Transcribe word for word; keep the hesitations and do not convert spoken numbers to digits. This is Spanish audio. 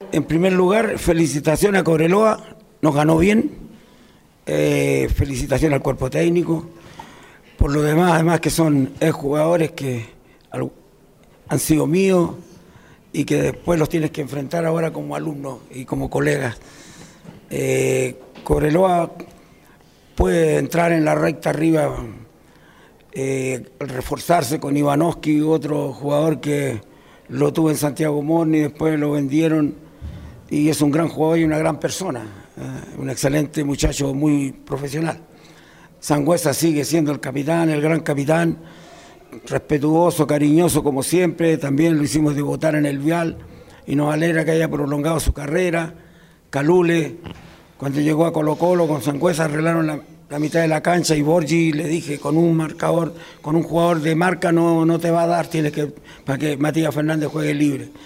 En primer lugar, felicitaciones a Cobreloa, nos ganó bien, eh, felicitaciones al cuerpo técnico, por lo demás, además que son jugadores que han sido míos y que después los tienes que enfrentar ahora como alumnos y como colegas. Eh, Cobreloa puede entrar en la recta arriba, eh, reforzarse con Ivanovski, otro jugador que lo tuvo en Santiago Morning, después lo vendieron. Y es un gran jugador y una gran persona, eh, un excelente muchacho, muy profesional. Sangüesa sigue siendo el capitán, el gran capitán, respetuoso, cariñoso como siempre, también lo hicimos debutar en el Vial y nos alegra que haya prolongado su carrera. Calule, cuando llegó a Colo Colo con Sangüesa arreglaron la, la mitad de la cancha y Borgi le dije, con un marcador, con un jugador de marca no, no te va a dar, tienes que, para que Matías Fernández juegue libre.